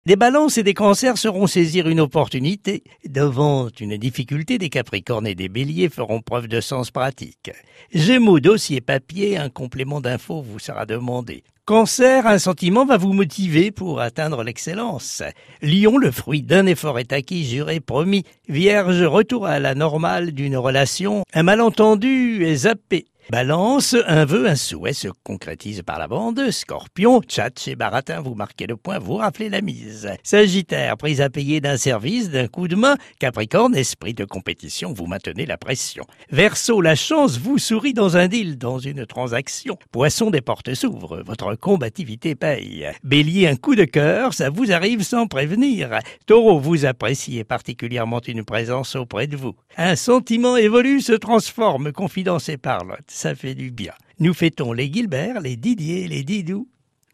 Des balances et des cancers sauront saisir une opportunité. Devant une difficulté, des capricornes et des béliers feront preuve de sens pratique. Gémeaux, dossier papier, un complément d'info vous sera demandé. Cancer, un sentiment va vous motiver pour atteindre l'excellence. Lion, le fruit d'un effort est acquis, juré, promis. Vierge, retour à la normale d'une relation. Un malentendu est zappé. Balance, un vœu, un souhait se concrétise par la bande. Scorpion, tchatch chez Baratin, vous marquez le point, vous raflez la mise. Sagittaire, prise à payer d'un service, d'un coup de main. Capricorne, esprit de compétition, vous maintenez la pression. Verseau, la chance vous sourit dans un deal, dans une transaction. Poisson, des portes s'ouvrent, votre combativité paye. Bélier, un coup de cœur, ça vous arrive sans prévenir. Taureau, vous appréciez particulièrement une présence auprès de vous. Un sentiment évolue, se transforme, confidence et parlotte. Ça fait du bien. Nous fêtons les Gilbert, les Didier, les Didou.